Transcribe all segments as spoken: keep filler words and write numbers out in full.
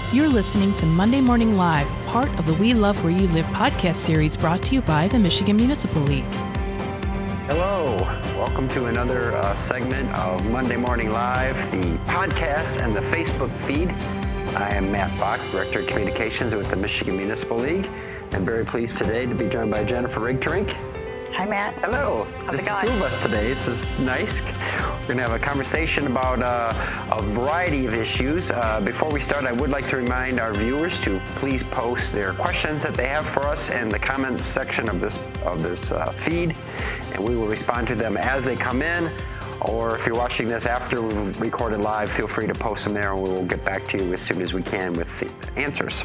You're listening to Monday Morning Live, part of the We Love Where You Live podcast series brought to you by the Michigan Municipal League. Hello, welcome to another uh, segment of Monday Morning Live, the podcast and the Facebook feed. I am Matt Bach, Director of Communications with the Michigan Municipal League. I'm very pleased today to be joined by Jennifer Rigterink. Hi, Matt. Hello. How's Just it going? two of us today. This is nice. We're going to have a conversation about uh, a variety of issues. Uh, before we start, I would like to remind our viewers to please post their questions that they have for us in the comments section of this of this uh, feed, and we will respond to them as they come in. Or if you're watching this after we've recorded live, feel free to post them there, and we will get back to you as soon as we can with the answers.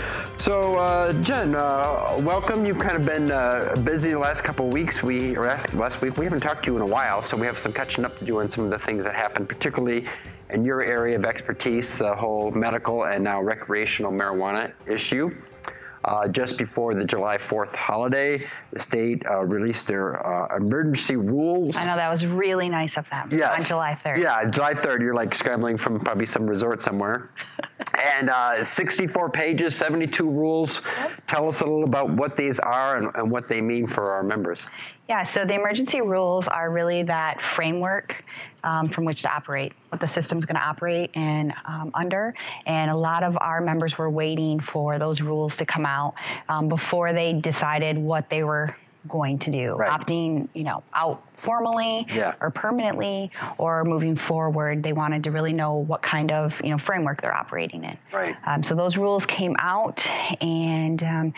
So, uh, Jen, uh, welcome. You've kind of been uh, busy the last couple of weeks. We or last, last week we haven't talked to you in a while, so we have some catching up to do on some of the things that happened, particularly in your area of expertise, the whole medical and now recreational marijuana issue. Uh, just before the July fourth holiday, the state uh, released their uh, emergency rules. I know that was really nice of them Yes. on July third. Yeah, July third, you're like scrambling from probably some resort somewhere. And uh, sixty-four pages, seventy-two rules. Yep. Tell us a little about what these are and, and what they mean for our members. Yeah, so the emergency rules are really that framework um, from which to operate, what the system's going to operate in um, under. And a lot of our members were waiting for those rules to come out um, before they decided what they were going to do, Right. opting, you know, out formally Yeah. or permanently or moving forward. They wanted to really know what kind of, you know, framework they're operating in. Right. Um, so those rules came out, and um,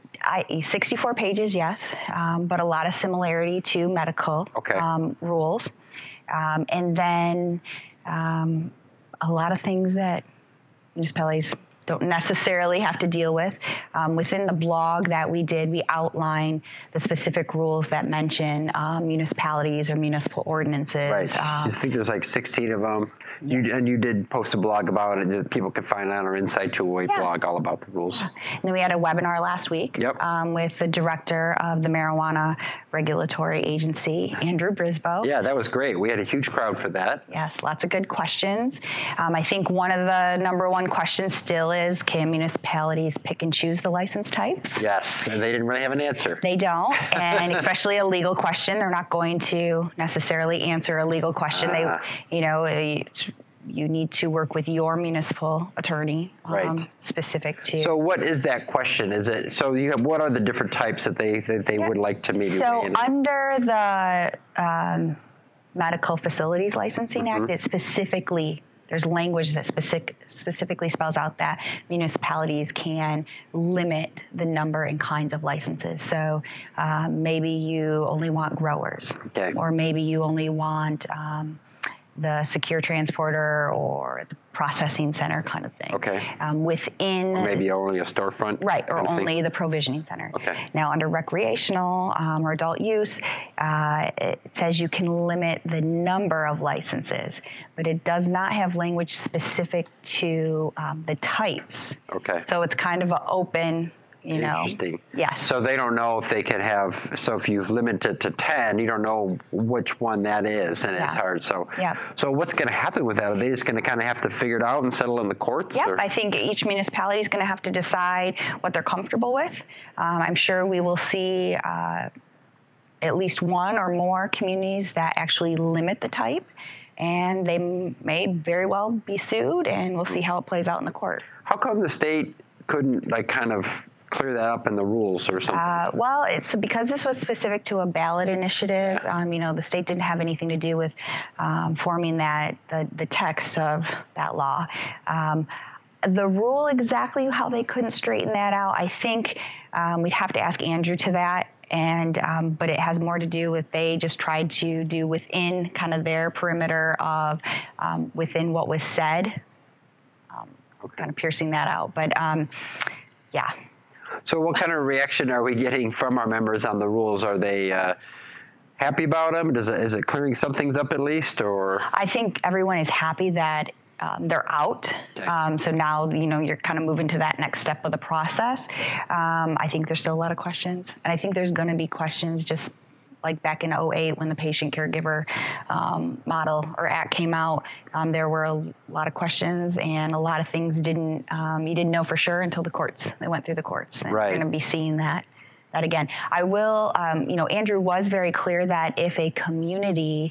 I, sixty-four pages, yes, um, but a lot of similarity to medical Okay. um, rules. Um, and then um, a lot of things that municipalities don't necessarily have to deal with. Um, within the blog that we did, we outline the specific rules that mention um, municipalities or municipal ordinances. Right. Um, I think there's like sixteen of them. You, and you did post a blog about it that people can find on our Inside two oh eight Yeah. blog all about the rules. And then we had a webinar last week Yep. um, with the director of the Marijuana Regulatory Agency, Andrew Brisboe. Yeah, that was great. We had a huge crowd for that. Yes, lots of good questions. Um, I think one of the number one questions still is, can municipalities pick and choose the license types? Yes, and they didn't really have an answer. They don't, and especially a legal question, they're not going to necessarily answer a legal question. Ah. They, you know, uh, you need to work with your municipal attorney, um, Right. specific to. So what is that question? Is it so? You have what are the different types that they that they Yeah. would like to maybe? So ban? under the um, Medical Facilities Licensing Mm-hmm. Act, it specifically, there's language that specific, specifically spells out that municipalities can limit the number and kinds of licenses. So um, maybe you only want growers, Okay. or maybe you only want um, the secure transporter or the processing center kind of thing. Okay. Um, within Or maybe only a storefront. Right, or kind of thing? only the provisioning center. Okay. Now, under recreational um, or adult use, uh, it says you can limit the number of licenses, but it does not have language specific to um, the types. Okay. So it's kind of an open, you know. Interesting. Yes. So they don't know if they can have. So if you've limited to ten, you don't know which one that is, and it's Yeah. hard. So. Yeah. So what's going to happen with that? Are they just going to kind of have to figure it out and settle in the courts? Yep, or- I think each municipality is going to have to decide what they're comfortable with. Um, I'm sure we will see uh, at least one or more communities that actually limit the type, and they m- may very well be sued, and we'll see how it plays out in the court. How come the state couldn't like kind of clear that up in the rules or something? Uh, well, it's because this was specific to a ballot initiative. Um, you know, the state didn't have anything to do with um, forming that the, the text of that law. Um, the rule exactly how they couldn't straighten that out, I think um, we'd have to ask Andrew to that. And um, but it has more to do with they just tried to do within kind of their perimeter of um, within what was said, um, Okay. kind of piercing that out. But um, yeah. So what kind of reaction are we getting from our members on the rules? Are they uh, happy about them? Does it, is it clearing some things up at least, or? I think everyone is happy that um, they're out. Okay. Um, so now, you know, you're kind of moving to that next step of the process. Um, I think there's still a lot of questions. And I think there's going to be questions just like back in oh eight when the patient caregiver um, model or act came out, um, there were a lot of questions and a lot of things didn't, um, you didn't know for sure until the courts, they went through the courts. And right. We're going to be seeing that. That again, I will, um, you know, Andrew was very clear that if a community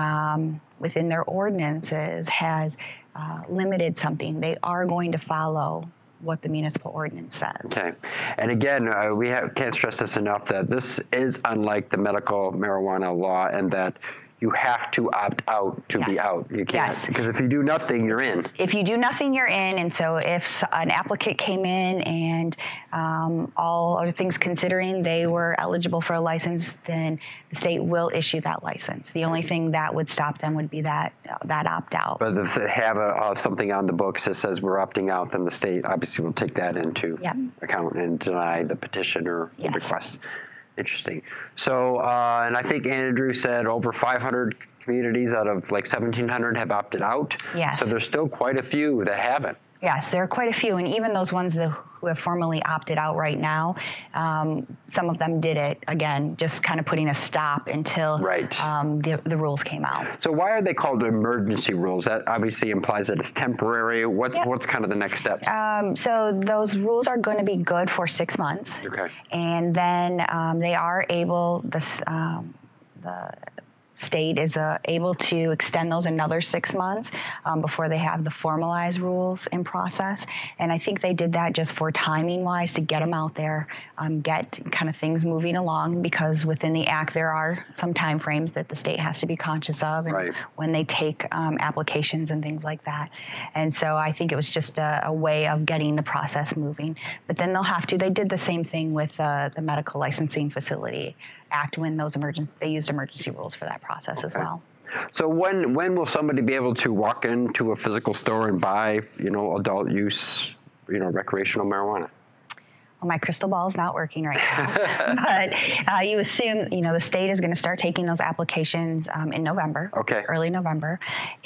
um, within their ordinances has uh, limited something, they are going to follow what the municipal ordinance says. Okay. And again, uh, we have, can't stress this enough that this is unlike the medical marijuana law and that you have to opt out to yes. be out. You can't. Yes. Because if you do nothing, you're in. If you do nothing, you're in. And so if an applicant came in and um, all other things considering they were eligible for a license, then the state will issue that license. The only thing that would stop them would be that uh, that opt out. But if they have a, uh, something on the books that says we're opting out, then the state obviously will take that into yep. account and deny the petition or the yes. request. Interesting. So, uh, and I think Andrew said over five hundred communities out of like seventeen hundred have opted out. Yes. So there's still quite a few that haven't. Yes, there are quite a few, and even those ones that, who have formally opted out right now, um, some of them did it, again, just kind of putting a stop until right. um, the, the rules came out. So why are they called emergency rules? That obviously implies that it's temporary. What's, yep. what's kind of the next steps? Um, so those rules are going to be good for six months. Okay. And then um, they are able, this, um, the state is uh, able to extend those another six months um, before they have the formalized rules in process. And I think they did that just for timing wise to get them out there, um, get kind of things moving along, because within the act there are some time frames that the state has to be conscious of and right. when they take um, applications and things like that. And so I think it was just a, a way of getting the process moving. But then they'll have to, they did the same thing with uh, the Medical Licensing Facility Act when those emergency, they used emergency rules for that process okay. as well. So when when will somebody be able to walk into a physical store and buy, you know, adult use, you know, recreational marijuana? Well, my crystal ball is not working right now, but uh, you assume, you know, the state is going to start taking those applications um, in November, okay, early November,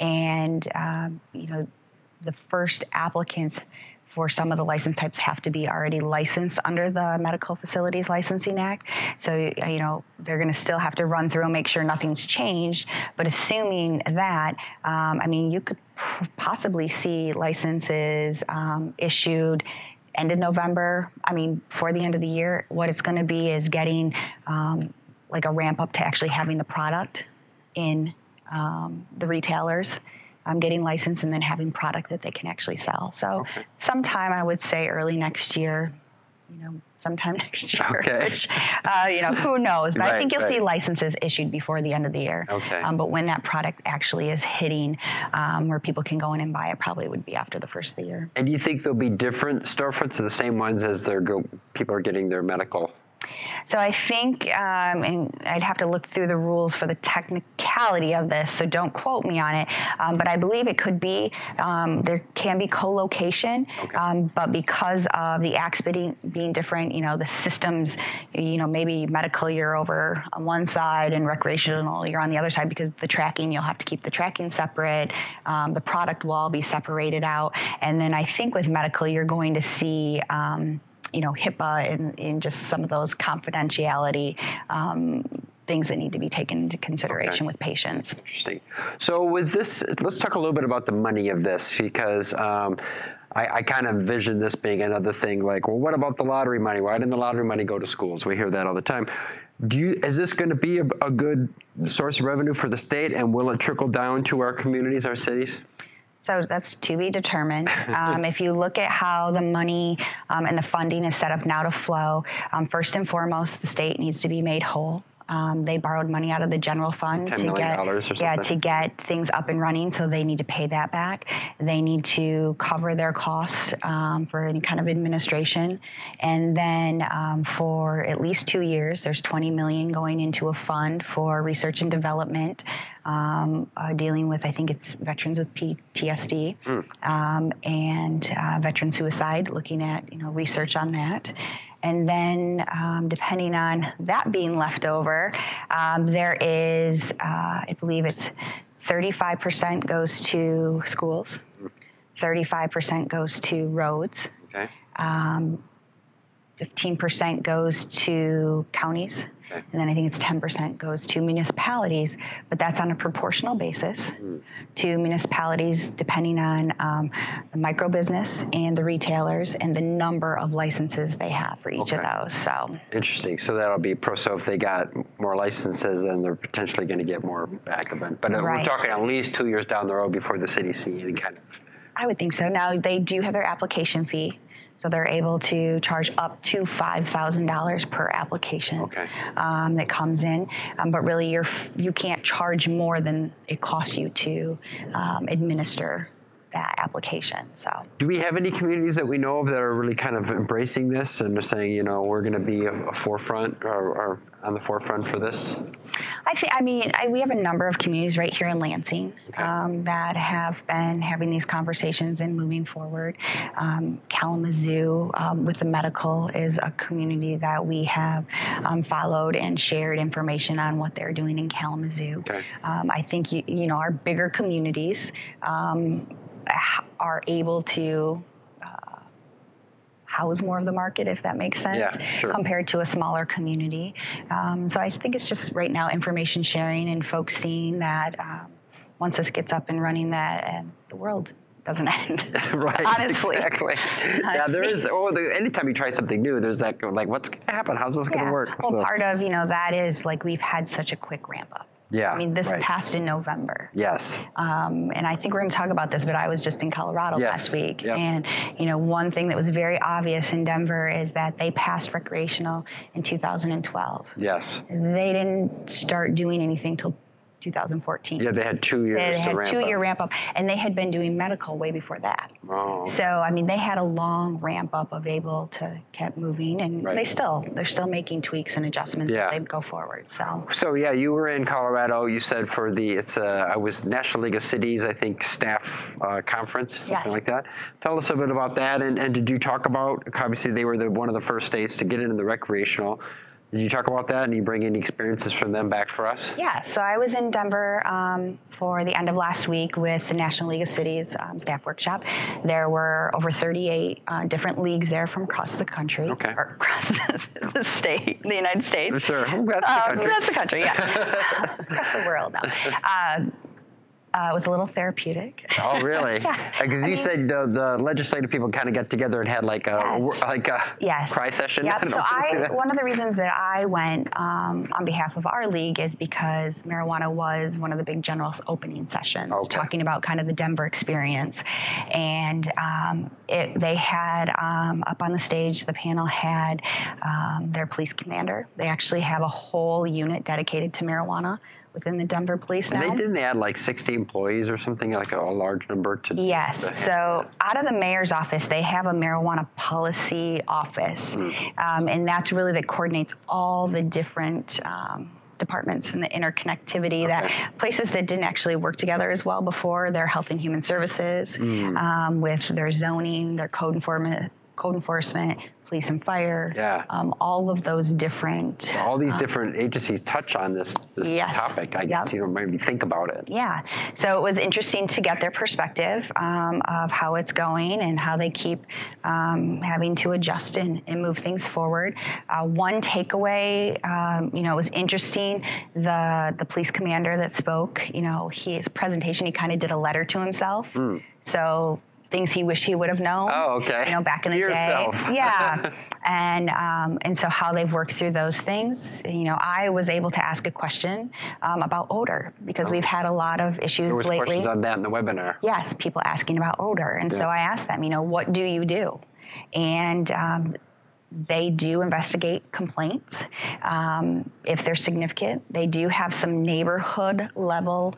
and um, you know, the first applicants for some of the license types have to be already licensed under the Medical Facilities Licensing Act. So, you know, they're going to still have to run through and make sure nothing's changed. But assuming that, um, I mean, you could possibly see licenses um, issued end of November. I mean, before the end of the year. What it's going to be is getting um, like a ramp up to actually having the product in um, the retailers. Um, getting licensed and then having product that they can actually sell. So okay. sometime I would say early next year, you know, sometime next year. Okay. Which, uh, you know, who knows? But right, I think you'll right. see licenses issued before the end of the year. Okay. Um, but when that product actually is hitting um, where people can go in and buy it, probably would be after the first of the year. And do you think there'll be different storefronts or the same ones as their go- people are getting their medical? So I think, um, and I'd have to look through the rules for the technicality of this, so don't quote me on it, um, but I believe it could be, um, there can be co-location, okay. um, but because of the acts being, being different, you know, the systems, you know, maybe medical you're over on one side and recreational you're on the other side, because the tracking, you'll have to keep the tracking separate, um, the product will all be separated out, and then I think with medical you're going to see um, you know, HIPAA and, and just some of those confidentiality um, things that need to be taken into consideration okay. with patients. Interesting. So with this, let's talk a little bit about the money of this, because um, I, I kind of envision this being another thing like, well, what about the lottery money? Why didn't the lottery money go to schools? We hear that all the time. Do you, is this going to be a, a good source of revenue for the state, and will it trickle down to our communities, our cities? So that's to be determined. Um, if you look at how the money um, and the funding is set up now to flow, um, first and foremost, the state needs to be made whole. Um, they borrowed money out of the general fund ten to million get dollars or yeah something. to get things up and running, so they need to pay that back. They need to cover their costs um, for any kind of administration, and then um, for at least two years, there's twenty million dollars going into a fund for research and development, um, uh, dealing with, I think it's veterans with P T S D mm. um, and uh, veteran suicide, looking at you know research on that. And then, um, depending on that being left over, um, there is, uh, I believe it's thirty-five percent goes to schools, thirty-five percent goes to roads, okay. um, fifteen percent goes to counties, Okay. And then I think it's ten percent goes to municipalities, but that's on a proportional basis mm. to municipalities depending on um, the micro business and the retailers and the number of licenses they have for each okay. of those. So interesting. So that'll be pro. So if they got more licenses, then they're potentially going to get more back of it. But right. we're talking at least two years down the road before the city sees any kind of. I would think so. Now they do have their application fee. So they're able to charge up to five thousand dollars per application okay. um, that comes in. Um, but really, you're, you can't charge more than it costs you to um, administer that application. So, do we have any communities that we know of that are really kind of embracing this and are saying, you know, we're going to be a, a forefront or, or on the forefront for this? I think. I mean, I, we have a number of communities right here in Lansing okay. um, that have been having these conversations and moving forward. Um, Kalamazoo, um, with the medical, is a community that we have um, followed and shared information on what they're doing in Kalamazoo. Okay. Um, I think you, you know our bigger communities um, are able to uh, house more of the market, if that makes sense, yeah, sure. compared to a smaller community. Um, so I think it's just right now information sharing and folks seeing that um, once this gets up and running, that and the world doesn't end. Right. Honestly. Exactly. Yeah, there is. Oh, the, anytime you try something new, there's that like, what's going to happen? How's this yeah. going to work? Well, so. part of you know that is like we've had such a quick ramp up. Yeah. I mean, this right. passed in November. Yes. Um, and I think we're going to talk about this, but I was just in Colorado yes. last week. Yep. And, you know, one thing that was very obvious in Denver is that they passed recreational in two thousand twelve. Yes. They didn't start doing anything till two thousand fourteen. Yeah, they had two years They had to ramp two up. year ramp up, and they had been doing medical way before that. Oh. So, I mean, they had a long ramp up of able to keep moving, and right. they still, they're still making tweaks and adjustments yeah. as they go forward, so. So, yeah, you were in Colorado, you said for the, it's a, I was National League of Cities, I think, staff uh, conference, something yes. like that. Tell us a bit about that, and, and did you talk about, obviously they were the, one of the first states to get into the recreational. Did you talk about that, and you bring any experiences from them back for us? Yeah, so I was in Denver um, for the end of last week with the National League of Cities um, staff workshop. There were over thirty-eight uh, different leagues there from across the country, okay. or across the, the state, the United States. Sure, that's the country. Um, that's the country, yeah. Across the world now. Uh, Uh, it was a little therapeutic. Oh, really? yeah. Because you mean, said the, the legislative people kind of got together and had like a yes. like a yes. cry session. Yep. I So I, one of the reasons that I went um, on behalf of our league is because marijuana was one of the big general's opening sessions, okay. talking about kind of the Denver experience, and um, it, they had um, up on the stage, the panel had um, their police commander. They actually have a whole unit dedicated to marijuana within the Denver Police now. And they didn't add like sixty employees or something, like a, a large number to. Yes. So out of the mayor's office, they have a marijuana policy office, mm. um, and that's really that coordinates all the different um, departments and the interconnectivity, okay. that places that didn't actually work together as well before, their health and human services, mm. um, with their zoning, their code enforcement, code enforcement, police and fire, yeah. um, all of those different. So all these um, different agencies touch on this, this yes. topic. I yep. guess you know maybe think about it. Yeah, so it was interesting to get their perspective um, of how it's going and how they keep um, having to adjust and, and move things forward. Uh, one takeaway, um, you know, it was interesting. The the police commander that spoke, you know, his presentation, he kind of did a letter to himself. Mm. So. Things he wished he would have known. Oh, okay. You know, back in the Yourself. day. Yeah. and um, and so how they've worked through those things. You know, I was able to ask a question um, about odor because oh. we've had a lot of issues there was lately. questions on that in the webinar. Yes, people asking about odor, and yeah. so I asked them, you know, what do you do? And um, they do investigate complaints um, if they're significant. They do have some neighborhood level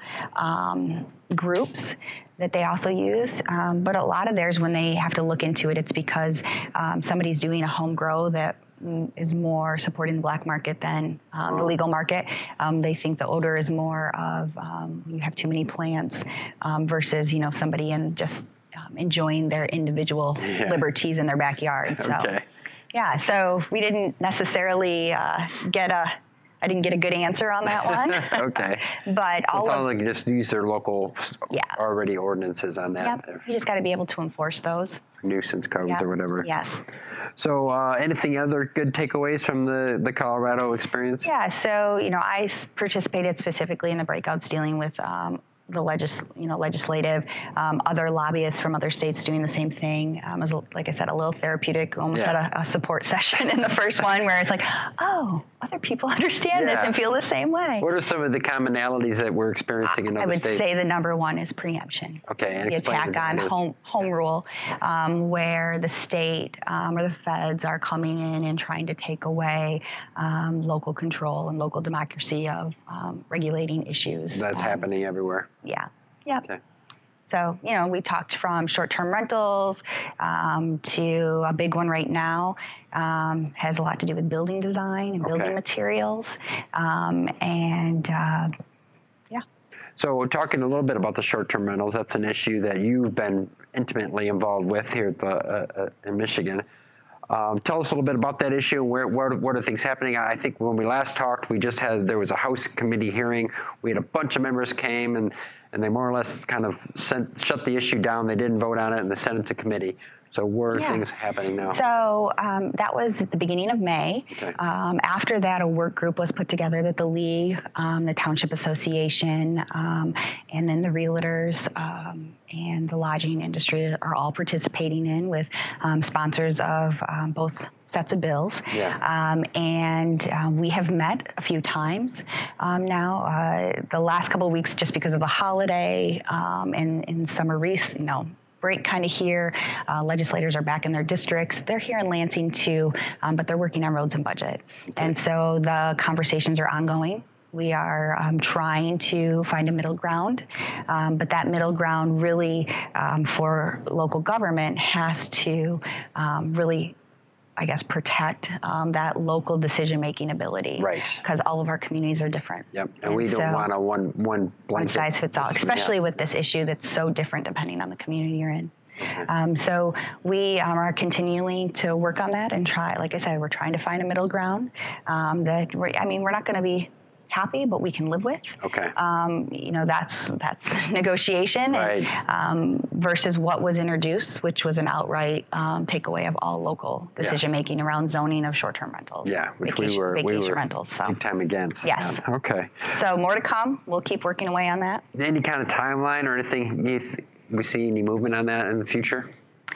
um, groups that they also use, um, but a lot of theirs, when they have to look into it, it's because um, somebody's doing a home grow that is more supporting the black market than um, the legal market. Um, they think the odor is more of um, you have too many plants um, versus you know somebody in just um, enjoying their individual yeah. liberties in their backyard. So, okay. yeah, so we didn't necessarily uh, get a I didn't get a good answer on that one. Okay. But so all it sounds of, like you just use their local Yeah. already ordinances on that. Yep. You just got to be able to enforce those. Nuisance codes Yep. or whatever. Yes. So uh, anything other good takeaways from the, the Colorado experience? Yeah, so, you know, I s- participated specifically in the breakouts dealing with um, the legis- you know, legislative, um, other lobbyists from other states doing the same thing. Um, it was, like I said, a little therapeutic. Almost Yeah. had a, a support session in the first one where it's like, oh, other people understand this Yeah. and feel the same way. What are some of the commonalities that we're experiencing in I other would states? say the number one is preemption. Okay, and the explain attack what that on is. home home rule, um, where the state um, or the feds are coming in and trying to take away um, local control and local democracy of um, regulating issues. That's Um, happening everywhere. Yeah. Yep. Okay. So, you know, we talked from short-term rentals um, to a big one right now, um, has a lot to do with building design and building Okay. materials. Um, and, uh, yeah. So talking a little bit about the short-term rentals, that's an issue that you've been intimately involved with here at the, uh, uh, in Michigan. Um, tell us a little bit about that issue. Where, where, what are things happening? I think when we last talked, we just had, there was a House committee hearing. We had a bunch of members came and, and they more or less kind of sent, shut the issue down. They didn't vote on it and they sent it to committee. So where are Yeah. things happening now? So um, that was at the beginning of May. Okay. Um, after that, a work group was put together that the League, um, the Township Association, um, and then the realtors um, and the lodging industry are all participating in with um, sponsors of um, both sets of bills. Yeah. Um, and um, we have met a few times um, now. Uh, the last couple of weeks, just because of the holiday um, and, and summer rec- you know, break kind of here. Uh, legislators are back in their districts. They're here in Lansing too, um, but they're working on roads and budget. Okay. And so the conversations are ongoing. We are um, trying to find a middle ground, um, but that middle ground really um, for local government has to um, really, I guess, protect um, that local decision-making ability. Right. Because all of our communities are different. Yep, and, we don't so want a one one blanket. one size fits all, especially Yeah. with this issue that's so different depending on the community you're in. Um, so we um, are continuing to work on that and try, like I said, we're trying to find a middle ground um, that, we're, I mean, we're not going to be happy, but we can live with. Okay. Um, you know, that's that's negotiation Right. and, um, versus what was introduced, which was an outright um, takeaway of all local decision making around zoning of short-term rentals. Yeah, which vacation, we were vacation we were rentals. So. big time against. Yes. Yeah. Okay. so more to come. We'll keep working away on that. Any kind of timeline or anything you th- we see any movement on that in the future?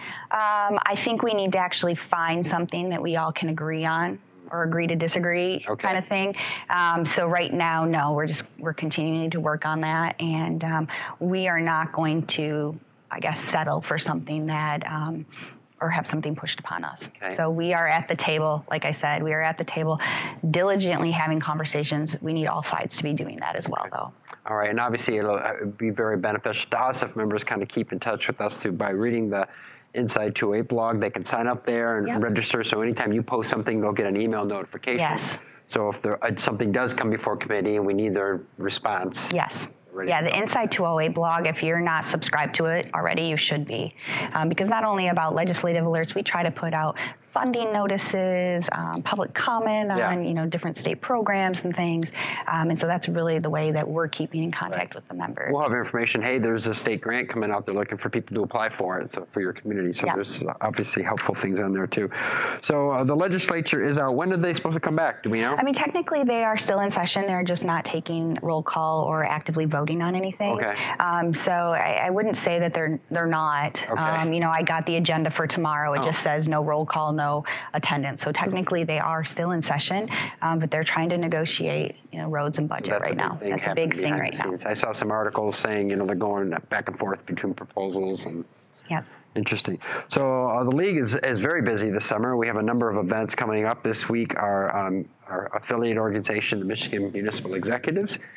Um, I think we need to actually find something that we all can agree on or agree to disagree Okay. kind of thing. Um, so right now, no, we're just, we're continuing to work on that. And um, we are not going to, I guess, settle for something that, um, or have something pushed upon us. Okay. So we are at the table, like I said, we are at the table diligently having conversations. We need all sides to be doing that as well, though. All right, and obviously it'll uh, be very beneficial to us if members kind of keep in touch with us through by reading the Inside two oh eight blog. They can sign up there and Yep. register. So anytime you post something, they'll get an email notification. Yes. So if there, uh, something does come before committee and we need their response. Yes. Ready Yeah, to the go. Inside two oh eight blog, if you're not subscribed to it already, you should be. Um, because not only about legislative alerts, we try to put out funding notices, um, public comment Yeah. on, you know, different state programs and things. Um, and so that's really the way that we're keeping in contact Right. with the members. We'll have information. Hey, there's a state grant coming out. They're looking for people to apply for it, so for your community. So Yep. there's obviously helpful things on there too. So uh, the legislature is out. When are they supposed to come back? Do we know? I mean, technically, they are still in session. They're just not taking roll call or actively voting on anything. Okay. Um, so I, I wouldn't say that they're they're not. Okay. Um, you know, I got the agenda for tomorrow. It Oh. just says no roll call, no attendance. So technically, they are still in session, um, but they're trying to negotiate, you know, roads and budget That's right a big now. thing That's a big happening thing behind right the now. scenes. I saw some articles saying, you know, they're going back and forth between proposals and. Yep. Interesting. So uh, the league is, is very busy this summer. We have a number of events coming up this week. Our um, our affiliate organization, the Michigan Municipal Executives,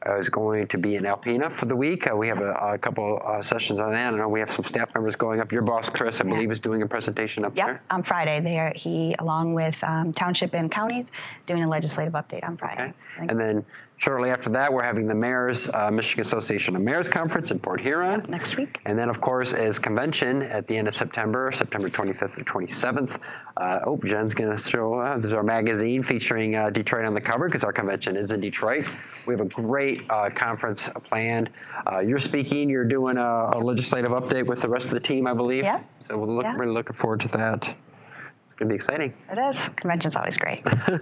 is going to be in Alpena for the week. Uh, we have a, a couple uh, sessions on that. I know we have some staff members going up. Your boss, Chris, I believe, yeah. is doing a presentation up yep. there. on Friday. There, he, along with um, township and counties, doing a legislative update on Friday. Okay. And then shortly after that, we're having the Mayor's, uh, Michigan Association of Mayors Conference in Port Huron. Yep, next week. And then, of course, is convention at the end of September, September twenty-fifth and twenty-seventh. Uh, oh, Jen's going to show, uh, there's our magazine featuring uh, Detroit on the cover because our convention is in Detroit. We have a great uh, conference planned. Uh, you're speaking, you're doing a, a legislative update with the rest of the team, I believe. Yeah. So we're look, yeah. really looking forward to that. It's going to be exciting. It is. Convention's always great.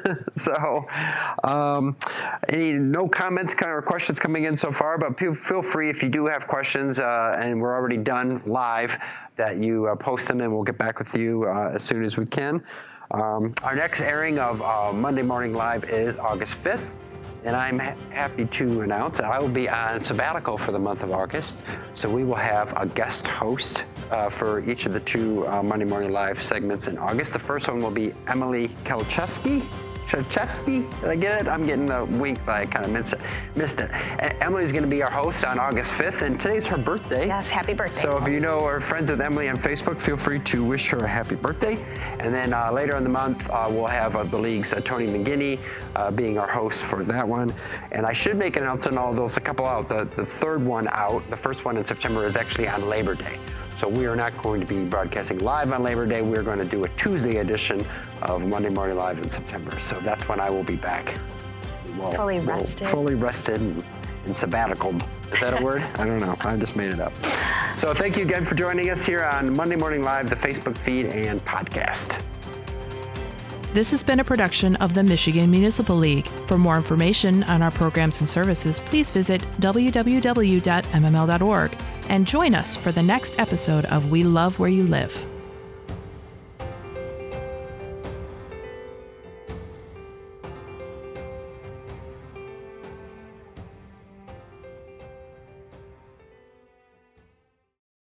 So, um, any, no comments or questions coming in so far, but feel free if you do have questions, uh, and we're already done live, that you uh, post them and we'll get back with you uh, as soon as we can. Um, our next airing of uh, Monday Morning Live is August fifth. And I'm ha- happy to announce I will be on sabbatical for the month of August. So we will have a guest host uh, for each of the two uh, Monday Morning Live segments in August. The first one will be Emily Kelcheski. Kelcheski? Did I get it? I'm getting the wink, but I kind of missed it. Missed it. And Emily's going to be our host on August fifth, and today's her birthday. Yes, happy birthday. So if you know or are friends with Emily on Facebook, feel free to wish her a happy birthday. And then uh, later in the month, uh, we'll have uh, the league's uh, Tony McGinney uh, being our host for that one. And I should make an announcement, although it's a couple out. The, the third one out, the first one in September, is actually on Labor Day. So we are not going to be broadcasting live on Labor Day. We're going to do a Tuesday edition of Monday Morning Live in September. So that's when I will be back. We'll, fully rested. We'll fully rested and, and sabbaticaled. Is that a word? I don't know. I just made it up. So thank you again for joining us here on Monday Morning Live, the Facebook feed and podcast. This has been a production of the Michigan Municipal League. For more information on our programs and services, please visit w w w dot m m l dot org and join us for the next episode of We Love Where You Live.